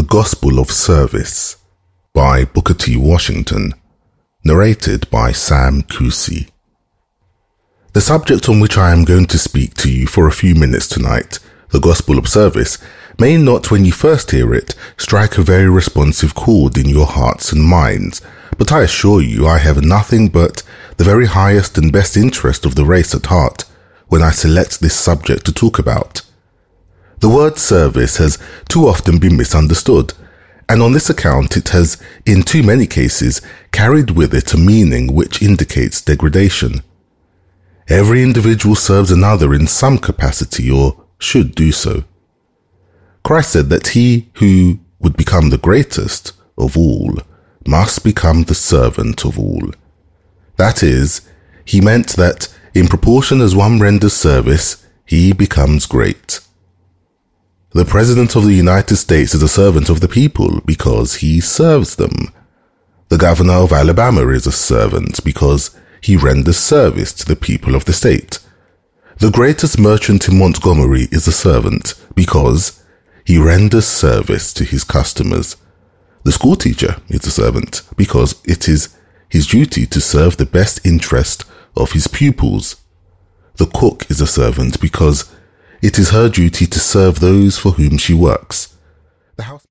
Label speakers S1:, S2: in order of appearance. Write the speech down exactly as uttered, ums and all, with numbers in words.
S1: Gospel of Service by Booker T. Washington, narrated by Sam Kusi. The subject on which I am going to speak to you for a few minutes tonight, the Gospel of Service, may not, when you first hear it, strike a very responsive chord in your hearts and minds, but I assure you I have nothing but the very highest and best interest of the race at heart when I select this subject to talk about. The word service has too often been misunderstood, and on this account it has, in too many cases, carried with it a meaning which indicates degradation. Every individual serves another in some capacity, or should do so. Christ said that he who would become the greatest of all must become the servant of all. That is, he meant that in proportion as one renders service, he becomes great. The President of the United States is a servant of the people because he serves them. The Governor of Alabama is a servant because he renders service to the people of the state. The greatest merchant in Montgomery is a servant because he renders service to his customers. The schoolteacher is a servant because it is his duty to serve the best interest of his pupils. The cook is a servant because it is her duty to serve those for whom she works. The house